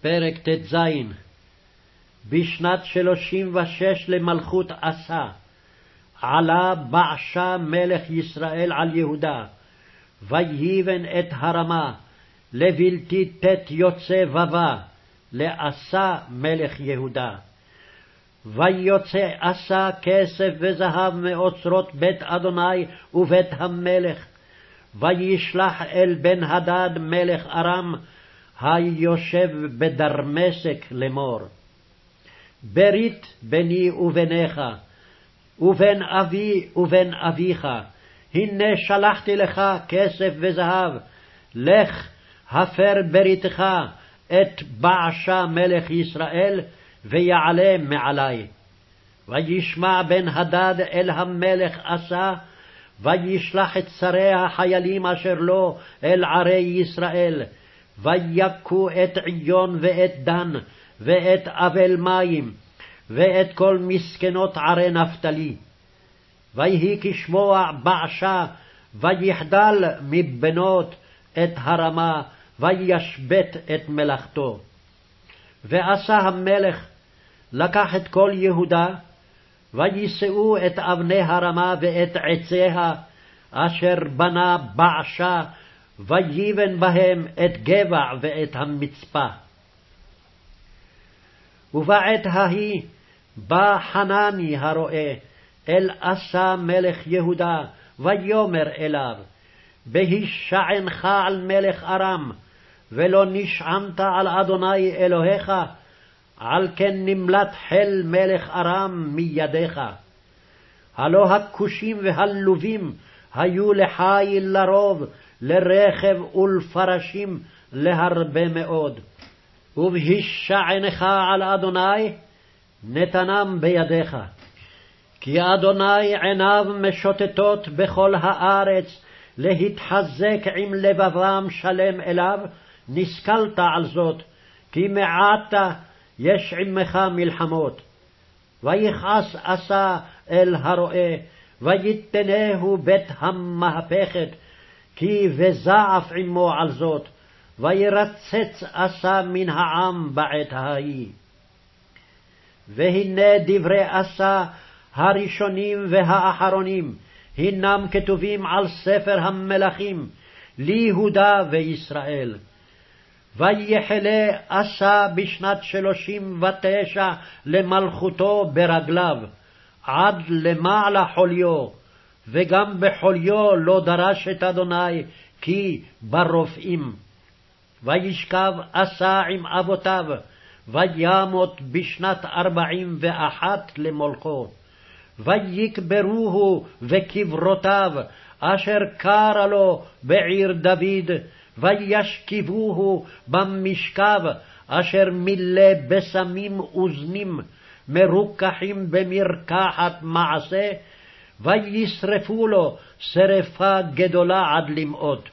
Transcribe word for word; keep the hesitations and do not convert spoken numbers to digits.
פרק ט"ז. בשנת שלושים ושש למלכות אסא, עלה בעשה מלך ישראל על יהודה, ויבן את הרמה, לבלתי תת יוצא בבה, לאסא מלך יהודה. ויוצא אסא כסף וזהב מאוצרות בית אדוני ובית המלך, וישלח אל בן הדד מלך ארם, היושב בדרמשק לאמור, ברית ביני וביניך, ובין אבי ובין אביך, הנה שלחתי לך כסף וזהב, לך הפר בריתך את בעשה מלך ישראל, ויעלה מעלי. וישמע בן הדד אל המלך אסא, וישלח את שרי החיילים אשר לו אל ערי ישראל, ויכו את עיון ואת דן, ואת אבל מים, ואת כל מסכנות ערי נפתלי. ויהי כשמוע בעשה, ויחדל מבנות את הרמה, וישבת את מלאכתו. ועשה המלך לקח את כל יהודה, ויישאו את אבני הרמה ואת עציה, אשר בנה בעשה, ויבן בהם את גבע ואת המצפה. ובעת ההיא בא חנני הרועה אל אסא מלך יהודה, ויאמר אליו, בהישענך על מלך ארם, ולא נשענת על אדוני אלוהיך, על כן נמלט חיל מלך ארם מידיך. הלא הכושים והלובים היו לחיל לרוב, לרכב ולפרשים להרבה מאוד. ובהישענך על אדוני, נתנם בידיך. כי אדוני עיניו משוטטות בכל הארץ, להתחזק עם לבבם שלם אליו, נסכלת על זאת, כי מעתה יש עמך מלחמות. ויכעס אסא אל הרועה, ויתנהו בית המהפכת, כי וזעף עמו על זאת, וירצץ אסא מן העם בעת ההיא. והנה דברי אסא הראשונים והאחרונים, הנם כתובים על ספר המלכים, ליהודה וישראל. ויחלה אסא בשנת שלושים ותשע למלכותו ברגליו, עד למעלה חוליו, וגם בחוליו לא דרש את אדוני, כי ברופאים. וישכב אסא עם אבותיו, וימות בשנת ארבעים ואחת למולכו. ויקברוהו וקברותיו, אשר קרא לו בעיר דוד, וישכבוהו במשכב, אשר מילא בשמים אוזנים, מרוככים במרקחת מעשה, וישרפו לו שרפה גדולה עד למאות.